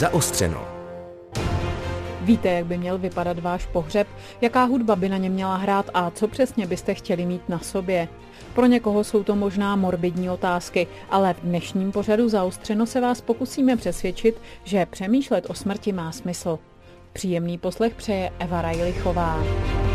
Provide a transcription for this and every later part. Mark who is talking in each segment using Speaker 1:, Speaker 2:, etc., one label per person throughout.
Speaker 1: Zaostřeno.
Speaker 2: Víte, jak by měl vypadat váš pohřeb, jaká hudba by na něm měla hrát a co přesně byste chtěli mít na sobě? Pro někoho jsou to možná morbidní otázky, ale v dnešním pořadu Zaostřeno se vás pokusíme přesvědčit, že přemýšlet o smrti má smysl. Příjemný poslech přeje Eva Rajlichová.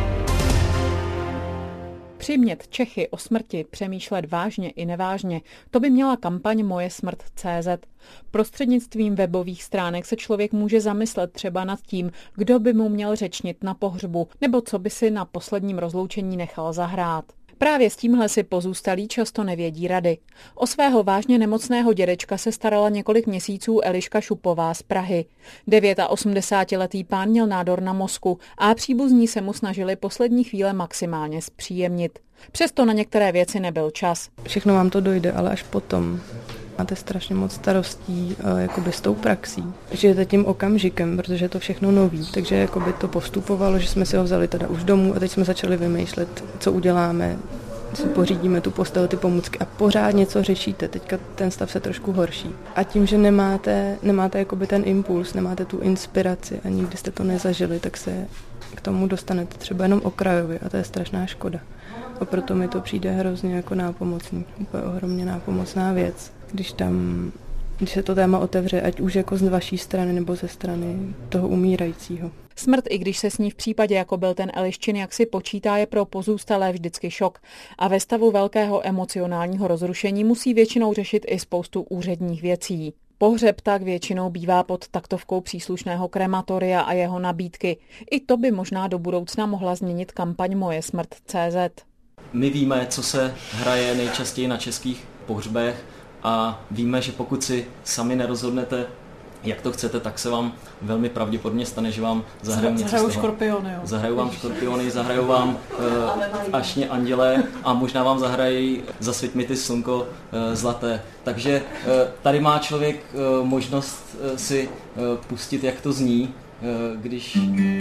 Speaker 2: Přimět Čechy o smrti přemýšlet vážně i nevážně, to by měla kampaň Mojesmrt.cz. Prostřednictvím webových stránek se člověk může zamyslet třeba nad tím, kdo by mu měl řečnit na pohřbu, nebo co by si na posledním rozloučení nechal zahrát. Právě s tímhle si pozůstalí často nevědí rady. O svého vážně nemocného dědečka se starala několik měsíců Eliška Šupová z Prahy. 89letý pán měl nádor na mozku a příbuzní se mu snažili poslední chvíle maximálně zpříjemnit. Přesto na některé věci nebyl čas.
Speaker 3: Všechno vám to dojde, ale až potom. Máte strašně moc starostí jakoby s tou praxí. Žijete tím okamžikem, protože je to všechno nový, takže jakoby to postupovalo, že jsme si ho vzali teda už domů a teď jsme začali vymýšlet, co uděláme, si pořídíme tu postel, ty pomůcky a pořád něco řešíte. Teďka ten stav se trošku horší. A tím, že nemáte jakoby ten impuls, nemáte tu inspiraci a nikdy jste to nezažili, tak se k tomu dostanete třeba jenom okrajově a to je strašná škoda. A proto mi to přijde hrozně jako nápomocný, úplně ohromně nápomocná věc. Když se to téma otevře, ať už jako z vaší strany nebo ze strany toho umírajícího.
Speaker 2: Smrt, i když se s ní v případě, jako byl ten Eliščin, jak si počítá, je pro pozůstalé vždycky šok. A ve stavu velkého emocionálního rozrušení musí většinou řešit i spoustu úředních věcí. Pohřeb tak většinou bývá pod taktovkou příslušného krematoria a jeho nabídky. I to by možná do budoucna mohla změnit kampaň Mojesmrt.cz.
Speaker 4: My víme, co se hraje nejčastěji na českých pohřbech a víme, že pokud si sami nerozhodnete, jak to chcete, tak se vám velmi pravděpodobně stane, že vám zahrajou něco z toho.
Speaker 2: Škorpiony, jo.
Speaker 4: Zahrajou vám škorpiony, zahrajou vám ašně anděle a možná vám zahrají Zasvěť mi ty slunko zlaté. Takže tady má člověk možnost si pustit, jak to zní, když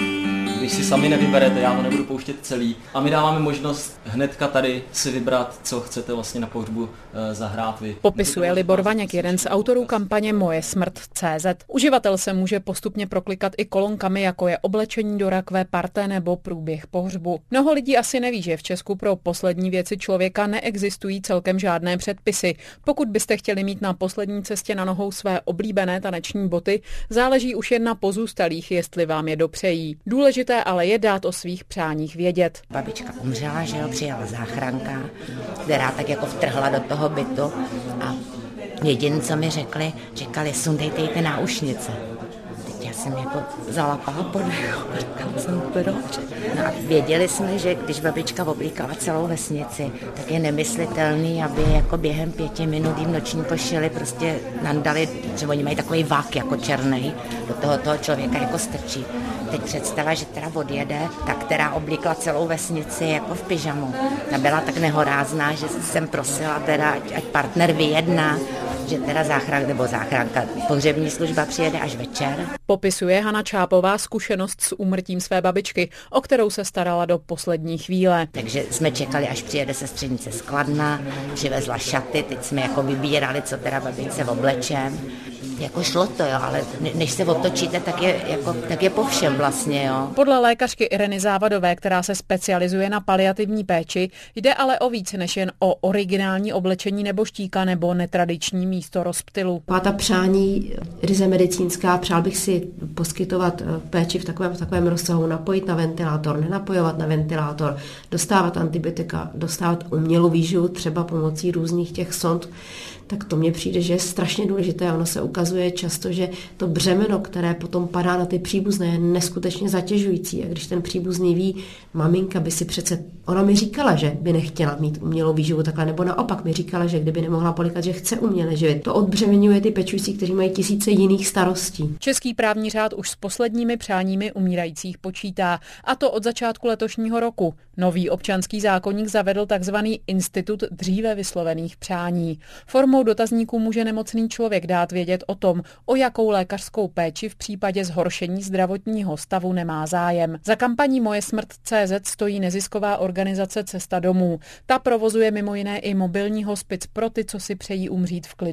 Speaker 4: si sami nevyberete, já to nebudu pouštět celý. A my dáváme možnost hnedka tady si vybrat, co chcete vlastně na pohřbu zahrát vy.
Speaker 2: Popisuje Libor Vaněk, jeden z autorů kampaně Mojesmrt.cz. Uživatel se může postupně proklikat i kolonkami, jako je oblečení do rakve, parté nebo průběh pohřbu. Mnoho lidí asi neví, že v Česku pro poslední věci člověka neexistují celkem žádné předpisy. Pokud byste chtěli mít na poslední cestě na nohou své oblíbené taneční boty, záleží už jen na pozůstalých, jestli vám je dopřejí. Důležité ale je dát o svých přáních vědět.
Speaker 5: Babička umřela, že jo, přijela záchranka, která tak jako vtrhla do toho bytu a jediné, co mi říkali, sundejte jí ty náušnice. Teď já jsem jako zalapala podlehu, říkala jsem, proč? No a věděli jsme, že když babička oblíkala celou vesnici, tak je nemyslitelný, aby jako během 5 minut jim noční košili prostě nandali, že oni mají takový vák jako černej, do toho člověka jako strčí. Teď představa, že teda odjede, ta, která oblíkla celou vesnici jako v pyžamu. Ta byla tak nehorázná, že jsem prosila teda, ať partner vyjedná, že teda záchranka, pohřební služba přijede až večer.
Speaker 2: Popisuje Hana Čápová zkušenost s úmrtím své babičky, o kterou se starala do poslední chvíle.
Speaker 5: Takže jsme čekali, až přijede sestřenice z Kladna, přivezla šaty, teď jsme jako vybírali, co teda babičce oblečem. Jako šlo to, jo, ale než se otočíte, tak je po všem vlastně, jo.
Speaker 2: Podle lékařky Ireny Závadové, která se specializuje na paliativní péči, jde ale o víc než jen o originální oblečení nebo štíka nebo netradiční místo rozptylu.
Speaker 6: Ta přání ryze medicínská, přál bych si poskytovat péči v takovém rozsahu, napojit na ventilátor, nenapojovat na ventilátor, dostávat antibiotika, dostávat umělou výživu třeba pomocí různých těch sond, tak to mně přijde, že je strašně důležité. Ono se ukazuje často, že to břemeno, které potom padá na ty příbuzné, je neskutečně zatěžující. A když ten příbuzný ví, maminka by si přece, ona mi říkala, že by nechtěla mít umělou výživu takhle, nebo naopak mi říkala, že kdyby nemohla polikat, že chce uměle živit. To odbřemenuje ty pečující, kteří mají tisíce jiných starostí.
Speaker 2: Český právní řád už s posledními přáními umírajících počítá, a to od začátku letošního roku. Nový občanský zákoník zavedl takzvaný institut dříve vyslovených přání. Formou dotazníku může nemocný člověk dát vědět o tom, o jakou lékařskou péči v případě zhoršení zdravotního stavu nemá zájem. Za kampaní Mojesmrt.cz stojí nezisková organizace Cesta domů. Ta provozuje mimo jiné i mobilní hospic pro ty, co si přejí umřít v klidu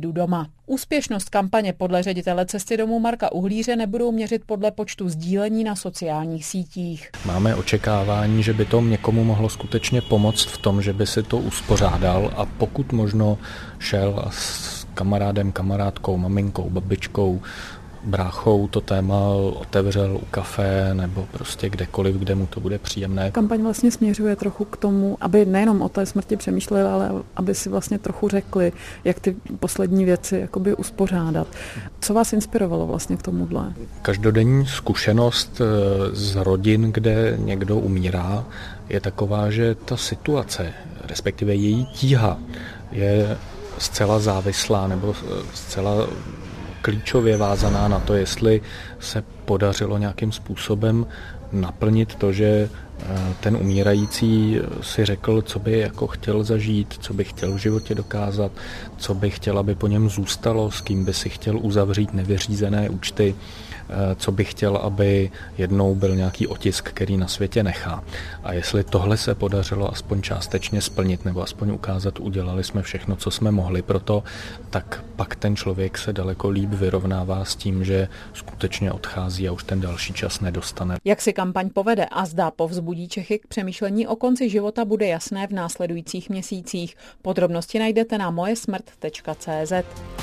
Speaker 2: klidu doma. Úspěšnost kampaně podle ředitele Cesty domů Marka Uhlíře nebudou měřit podle počtu sdílení na sociálních sítích.
Speaker 1: Máme očekávání, že by to někomu mohlo skutečně pomoct v tom, že by si to uspořádal a pokud možno šel s kamarádem, kamarádkou, maminkou, babičkou, bráchou to téma otevřel u kafe nebo prostě kdekoliv, kde mu to bude příjemné.
Speaker 2: Kampaň vlastně směřuje trochu k tomu, aby nejenom o té smrti přemýšleli, ale aby si vlastně trochu řekli, jak ty poslední věci jakoby uspořádat. Co vás inspirovalo vlastně k tomuhle?
Speaker 1: Každodenní zkušenost z rodin, kde někdo umírá, je taková, že ta situace, respektive její tíha, je zcela závislá nebo zcela klíčově vázaná na to, jestli se podařilo nějakým způsobem naplnit to, že ten umírající si řekl, co by jako chtěl zažít, co by chtěl v životě dokázat, co by chtěl, aby po něm zůstalo, s kým by si chtěl uzavřít nevyřízené účty, co by chtěl, aby jednou byl nějaký otisk, který na světě nechá. A jestli tohle se podařilo aspoň částečně splnit nebo aspoň ukázat, udělali jsme všechno, co jsme mohli pro to, tak pak ten člověk se daleko líp vyrovnává s tím, že skutečně odchází a už ten další čas nedostane.
Speaker 2: Jak si kampaň povede a zdá povzbudí Čechy k přemýšlení o konci života, bude jasné v následujících měsících. Podrobnosti najdete na mojesmrt.cz.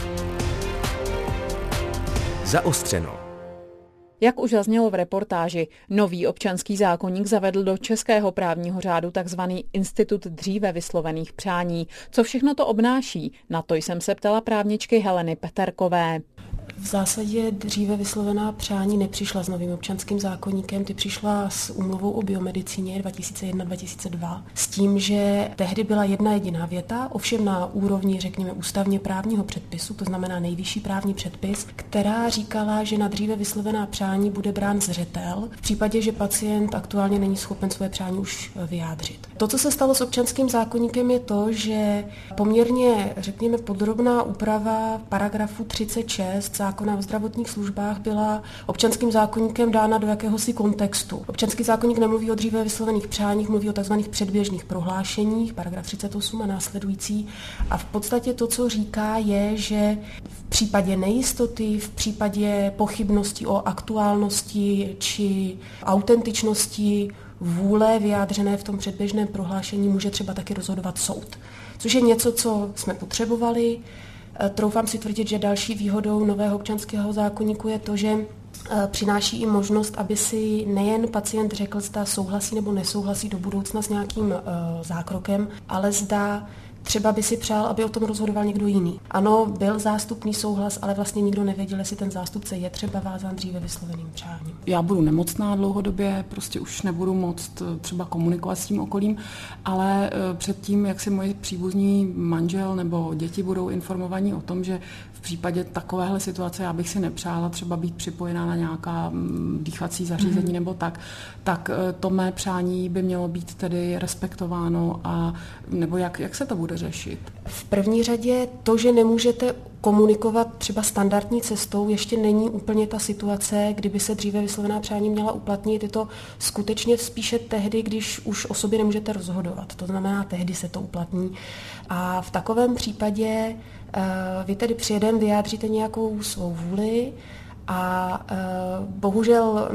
Speaker 7: Zaostřeno.
Speaker 2: Jak už zaznělo v reportáži, nový občanský zákoník zavedl do českého právního řádu tzv. Institut dříve vyslovených přání. Co všechno to obnáší? Na to jsem se ptala právničky Heleny Peterkové.
Speaker 8: V zásadě dříve vyslovená přání nepřišla s novým občanským zákoníkem, ty přišla s úmluvou o biomedicíně 2001-2002 s tím, že tehdy byla jedna jediná věta, ovšem na úrovni, řekněme, ústavně právního předpisu, to znamená nejvyšší právní předpis, která říkala, že na dříve vyslovená přání bude brán zřetel v případě, že pacient aktuálně není schopen své přání už vyjádřit. To, co se stalo s občanským zákoníkem, je to, že poměrně, řekněme, podrobná úprava paragrafu 36 zákona o zdravotních službách byla občanským zákoníkem dána do jakéhosi kontextu. Občanský zákoník nemluví o dříve vyslovených přáních, mluví o tzv. Předběžných prohlášeních, paragraf 38 a následující. A v podstatě to, co říká, je, že v případě nejistoty, v případě pochybnosti o aktuálnosti či autentičnosti vůle vyjádřené v tom předběžném prohlášení může třeba taky rozhodovat soud. Což je něco, co jsme potřebovali. Troufám si tvrdit, že další výhodou nového občanského zákoníku je to, že přináší i možnost, aby si nejen pacient řekl, zda souhlasí nebo nesouhlasí do budoucna s nějakým zákrokem, ale zda třeba by si přál, aby o tom rozhodoval někdo jiný. Ano, byl zástupný souhlas, ale vlastně nikdo nevěděl, jestli ten zástupce je třeba vázán dříve vysloveným přáním.
Speaker 9: Já budu nemocná dlouhodobě, prostě už nebudu moct třeba komunikovat s tím okolím, ale předtím, jak si moji příbuzní manžel nebo děti budou informovaní o tom, že v případě takovéhle situace já bych si nepřála třeba být připojená na nějaká dýchací zařízení nebo tak to mé přání by mělo být tedy respektováno a nebo jak se to bude řešit?
Speaker 8: V první řadě to, že nemůžete komunikovat třeba standardní cestou, ještě není úplně ta situace, kdyby se dříve vyslovená přání měla uplatnit. Je to skutečně spíše tehdy, když už o sobě nemůžete rozhodovat. To znamená, tehdy se to uplatní. A v takovém případě vy tedy předem vyjádříte nějakou svou vůli a bohužel,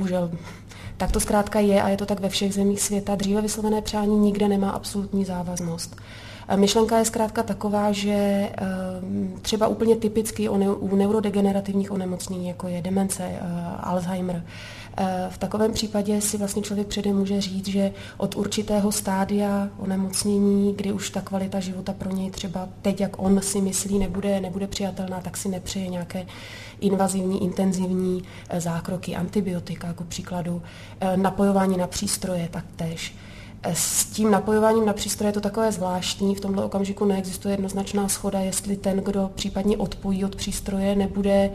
Speaker 8: tak to zkrátka je a je to tak ve všech zemích světa. Dříve vyslovené přání nikde nemá absolutní závaznost. Myšlenka je zkrátka taková, že třeba úplně typicky u neurodegenerativních onemocnění, jako je demence, Alzheimer, v takovém případě si vlastně člověk předem může říct, že od určitého stádia onemocnění, kdy už ta kvalita života pro něj třeba teď, jak on si myslí, nebude přijatelná, tak si nepřeje nějaké invazivní, intenzivní zákroky, antibiotika, jako příkladu, napojování na přístroje taktéž. S tím napojováním na přístroje je to takové zvláštní, v tomto okamžiku neexistuje jednoznačná shoda, jestli ten, kdo případně odpojí od přístroje, nebude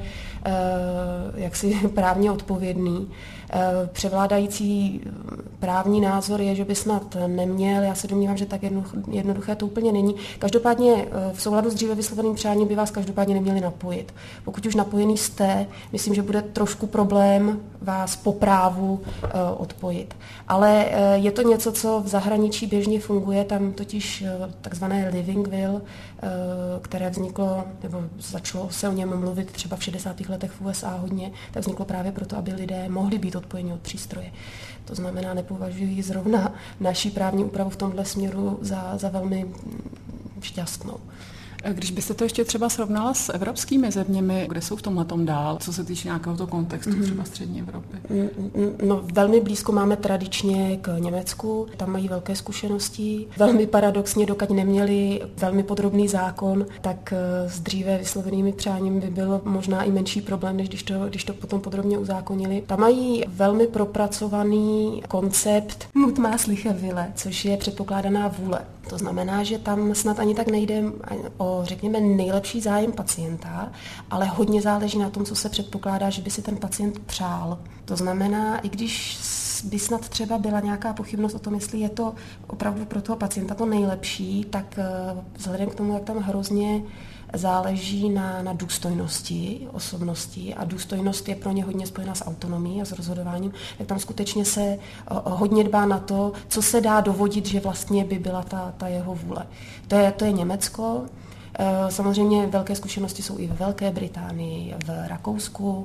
Speaker 8: jaksi právně odpovědný. Převládající právní názor je, že by snad neměl, já se domnívám, že tak jednoduché to úplně není. Každopádně v souladu s dříve vysloveným přáním by vás každopádně neměli napojit. Pokud už napojený jste, myslím, že bude trošku problém vás po právu odpojit. Ale je to něco, co co v zahraničí běžně funguje, tam totiž takzvané living will, které vzniklo, nebo začalo se o něm mluvit třeba v 60. letech v USA hodně, tak vzniklo právě proto, aby lidé mohli být odpojeni od přístroje. To znamená, nepovažuji zrovna naší právní úpravu v tomhle směru za velmi šťastnou.
Speaker 9: Když byste to ještě třeba srovnala s evropskými zeměmi, kde jsou v tomhletom dál, co se týče nějakého toho kontextu třeba střední Evropy?
Speaker 8: No, velmi blízko máme tradičně k Německu, tam mají velké zkušenosti. Velmi paradoxně, dokud neměli velmi podrobný zákon, tak s dříve vyslovenými přáním by byl možná i menší problém, než když to potom podrobně uzákonili. Tam mají velmi propracovaný koncept Mutmaßliche Wille, což je předpokládaná vůle. To znamená, že tam snad ani tak nejde o, řekněme, nejlepší zájem pacienta, ale hodně záleží na tom, co se předpokládá, že by si ten pacient přál. To znamená, i když by snad třeba byla nějaká pochybnost o tom, jestli je to opravdu pro toho pacienta to nejlepší, tak vzhledem k tomu, jak tam hrozně záleží na důstojnosti osobnosti a důstojnost je pro ně hodně spojená s autonomií a s rozhodováním, tak tam skutečně se hodně dbá na to, co se dá dovodit, že vlastně by byla ta jeho vůle. To je Německo. Samozřejmě velké zkušenosti jsou i ve Velké Británii, v Rakousku.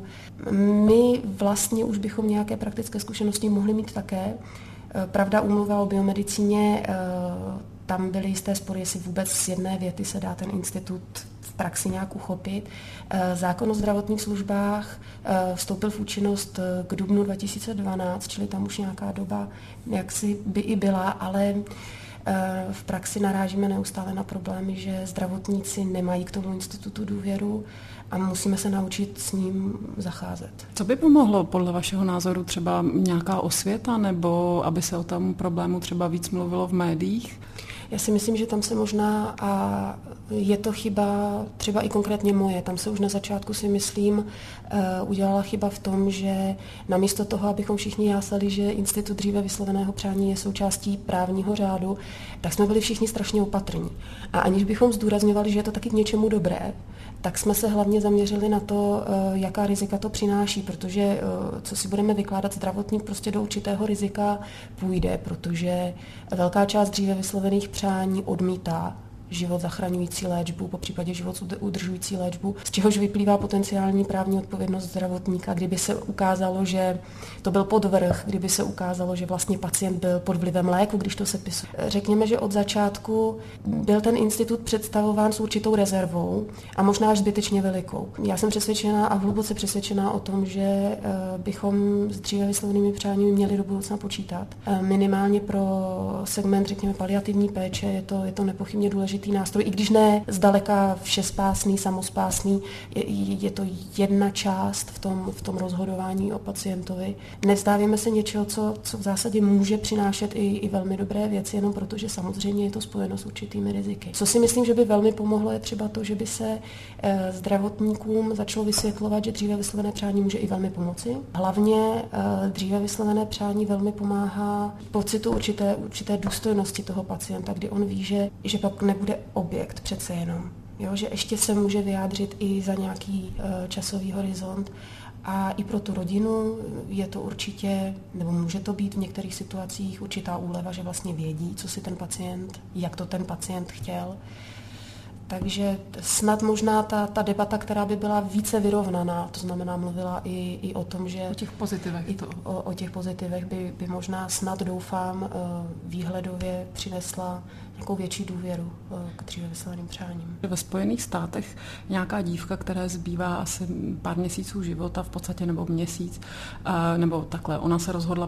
Speaker 8: My vlastně už bychom nějaké praktické zkušenosti mohli mít také. Pravda, úmluva o biomedicíně, tam byly jisté spory, jestli vůbec z jedné věty se dá ten institut v praxi nějak uchopit. Zákon o zdravotních službách vstoupil v účinnost k dubnu 2012, čili tam už nějaká doba jaksi by i byla, ale v praxi narážíme neustále na problémy, že zdravotníci nemají k tomu institutu důvěru a musíme se naučit s ním zacházet.
Speaker 9: Co by pomohlo podle vašeho názoru, třeba nějaká osvěta, nebo aby se o tom problému třeba víc mluvilo v médiích?
Speaker 8: Já si myslím, že tam se možná, a je to chyba třeba i konkrétně moje, tam se už na začátku si myslím udělala chyba v tom, že namísto toho, abychom všichni jásali, že institut dříve vysloveného přání je součástí právního řádu, tak jsme byli všichni strašně opatrní. A aniž bychom zdůrazňovali, že je to taky k něčemu dobré, tak jsme se hlavně zaměřili na to, jaká rizika to přináší, protože co si budeme vykládat, zdravotník prostě do určitého rizika půjde, protože velká část dříve vyslovených přání odmítá život zachraňující léčbu, popřípadě život udržující léčbu, z čehož vyplývá potenciální právní odpovědnost zdravotníka, kdyby se ukázalo, že to byl podvrh, kdyby se ukázalo, že vlastně pacient byl pod vlivem léku, když to sepisuje. Řekněme, že od začátku byl ten institut představován s určitou rezervou a možná až zbytečně velikou. Já jsem přesvědčená a hluboce přesvědčená o tom, že bychom s dříve vyslovenými přáními měli do budoucna počítat. Minimálně pro segment, řekněme, paliativní péče je to nepochybně důležitý nástroj, i když ne zdaleka všespásný, samospásný, je to jedna část v tom rozhodování o pacientovi. Nevzdávíme se něčeho, co v zásadě může přinášet i velmi dobré věci, jenom protože samozřejmě je to spojeno s určitými riziky. Co si myslím, že by velmi pomohlo, je třeba to, že by se zdravotníkům začalo vysvětlovat, že dříve vyslovené přání může i velmi pomoci. Hlavně dříve vyslovené přání velmi pomáhá pocitu určité důstojnosti toho pacienta, kdy on ví, že pak nebude objekt přece jenom. Jo, že ještě se může vyjádřit i za nějaký časový horizont a i pro tu rodinu je to určitě, nebo může to být v některých situacích určitá úleva, že vlastně vědí, co si ten pacient, jak to ten pacient chtěl. Takže snad možná ta debata, která by byla více vyrovnaná, to znamená mluvila i o tom, že
Speaker 9: o těch pozitivech,
Speaker 8: o těch pozitivech by možná snad doufám výhledově přinesla nějakou větší důvěru k dříve vysloveným přáním.
Speaker 9: Ve Spojených státech nějaká dívka, která zbývá asi pár měsíců života, v podstatě nebo měsíc, nebo takhle, ona se rozhodla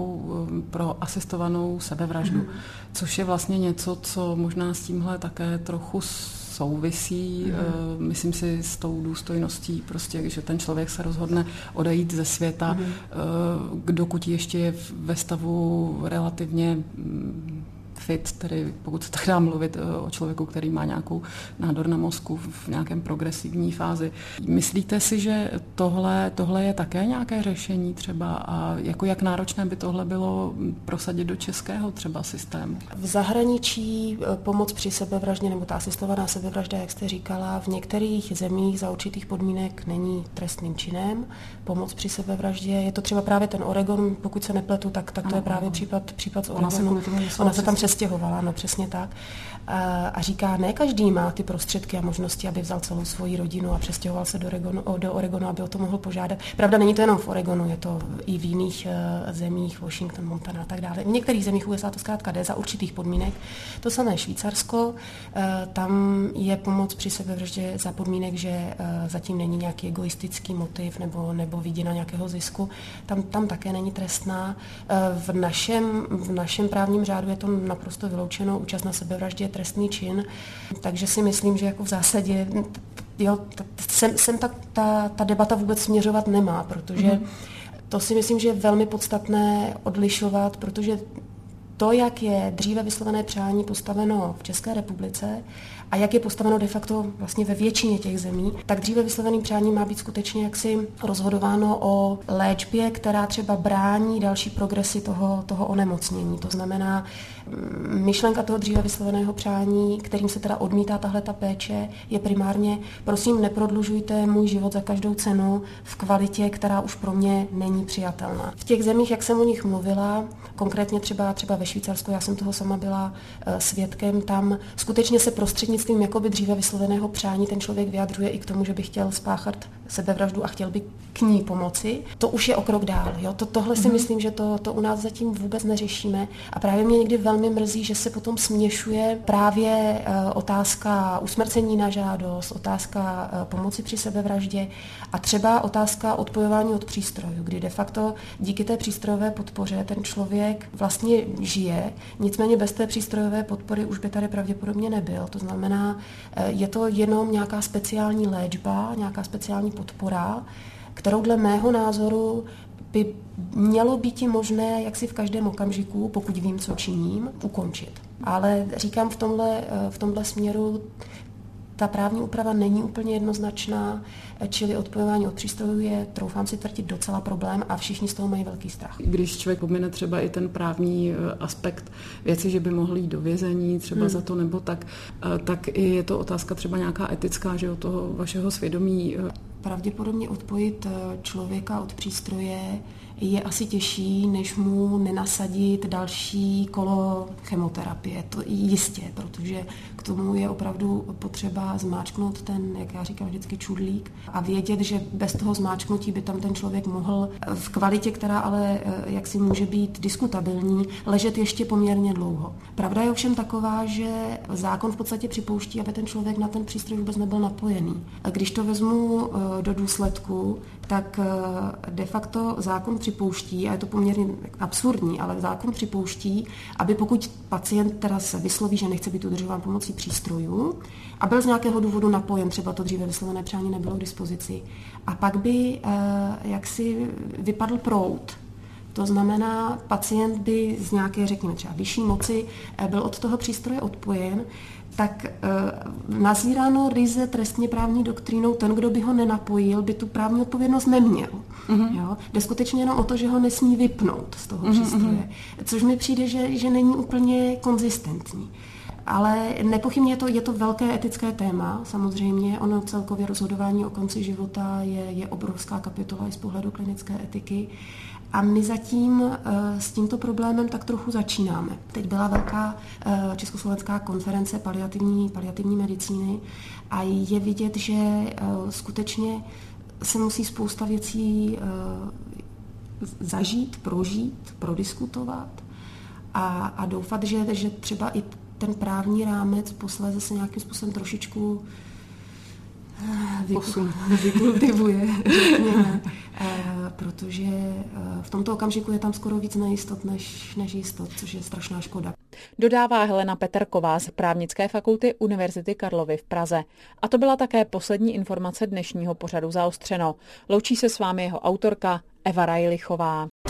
Speaker 9: pro asistovanou sebevraždu, což je vlastně něco, co možná s tímhle také trochu souvisí, myslím si, s tou důstojností, prostě, že ten člověk se rozhodne odejít ze světa, dokud ještě je ve stavu relativně fit, tedy pokud se tak dá mluvit o člověku, který má nějakou nádor na mozku v nějakém progresivní fázi. Myslíte si, že tohle je také nějaké řešení třeba a jako jak náročné by tohle bylo prosadit do českého třeba systému?
Speaker 8: V zahraničí pomoc při sebevraždě nebo ta asistovaná sebevražda, jak jste říkala, v některých zemích za určitých podmínek není trestným činem. Pomoc při sebevraždě, je to třeba právě ten Oregon, pokud se nepletu, tak to je právě případ z Oregonu. Ona se tam přestěhovala, no přesně tak. A říká, ne každý má ty prostředky a možnosti, aby vzal celou svoji rodinu a přestěhoval se do Oregonu, aby o to mohl požádat. Pravda, není to jenom v Oregonu, je to i v jiných zemích, Washington, Montana a tak dále. V některých zemích USA to zkrátka jde za určitých podmínek. To samé Švýcarsko, tam je pomoc při sebevraždě za podmínek, že zatím není nějaký egoistický motiv nebo vidina nějakého zisku. Tam také není trestná. V našem právním řádu je to naprosto vyloučeno, účast na sebevraždě je trestný čin, takže si myslím, že jako v zásadě sem ta debata vůbec směřovat nemá, protože to si myslím, že je velmi podstatné odlišovat, protože to, jak je dříve vyslovené přání postaveno v České republice a jak je postaveno de facto vlastně ve většině těch zemí, tak dříve vysloveným přáním má být skutečně jaksi rozhodováno o léčbě, která třeba brání další progresi toho onemocnění. To znamená, myšlenka toho dříve vysloveného přání, kterým se teda odmítá tahleta péče, je primárně, prosím, neprodlužujte můj život za každou cenu v kvalitě, která už pro mě není přijatelná. V těch zemích, jak jsem o nich mluvila, konkrétně třeba ve Švýcarsku, já jsem toho sama byla svědkem, tam skutečně se prostřednictvím jakoby dříve vysloveného přání ten člověk vyjadřuje i k tomu, že by chtěl spáchat sebevraždu a chtěl by k ní pomoci. To už je o krok dál. Jo? Tohle si myslím, že to u nás zatím vůbec neřešíme a právě mě někdy velmi mrzí, že se potom směšuje právě otázka usmrcení na žádost, otázka pomoci při sebevraždě a třeba otázka odpojování od přístrojů, kdy de facto díky té přístrojové podpoře ten člověk vlastně žije, nicméně bez té přístrojové podpory už by tady pravděpodobně nebyl. To znamená, je to jenom nějaká speciální léčba, nějaká speciální podpora, kterou dle mého názoru by mělo být i možné, jak si v každém okamžiku, pokud vím, co činím, ukončit. Ale říkám, v tomhle směru ta právní úprava není úplně jednoznačná, čili odpojování od přístrojů je, troufám si tvrdit, docela problém a všichni z toho mají velký strach.
Speaker 9: Když člověk pomine třeba i ten právní aspekt věci, že by mohl jít do vězení třeba za to nebo tak i je to otázka třeba nějaká etická, že od toho vašeho svědomí.
Speaker 8: Pravděpodobně odpojit člověka od přístroje je asi těžší, než mu nenasadit další kolo chemoterapie. To jistě, protože k tomu je opravdu potřeba zmáčknout ten, jak já říkám vždycky, čudlík a vědět, že bez toho zmáčknutí by tam ten člověk mohl v kvalitě, která ale jaksi může být diskutabilní, ležet ještě poměrně dlouho. Pravda je ovšem taková, že zákon v podstatě připouští, aby ten člověk na ten přístroj vůbec nebyl napojený. A když to vezmu do důsledku, tak de facto zákon připouští, a je to poměrně absurdní, ale zákon připouští, aby pokud pacient teda se vysloví, že nechce být udržován pomocí přístrojů a byl z nějakého důvodu napojen, třeba to dříve vyslovené přání nebylo k dispozici, a pak by jaksi vypadl proud. To znamená, pacient by z nějaké, řekněme třeba vyšší moci byl od toho přístroje odpojen, tak nazíráno ryze trestně právní doktrínou, ten, kdo by ho nenapojil, by tu právní odpovědnost neměl. Jo? Jde skutečně jenom o to, že ho nesmí vypnout z toho přístroje, což mi přijde, že není úplně konzistentní. Ale nepochybně je to velké etické téma, samozřejmě. Ono celkově rozhodování o konci života je obrovská kapitola i z pohledu klinické etiky. A my zatím s tímto problémem tak trochu začínáme. Teď byla velká československá konference paliativní medicíny a je vidět, že skutečně se musí spousta věcí zažít, prožít, prodiskutovat a doufat, že třeba i ten právní rámec posléze se nějakým způsobem trošičku vykultivuje, řekněme, protože v tomto okamžiku je tam skoro víc nejistot než jistot, což je strašná škoda.
Speaker 2: Dodává Helena Peterková z Právnické fakulty Univerzity Karlovy v Praze. A to byla také poslední informace dnešního pořadu Zaostřeno. Loučí se s vámi jeho autorka Eva Rajlichová.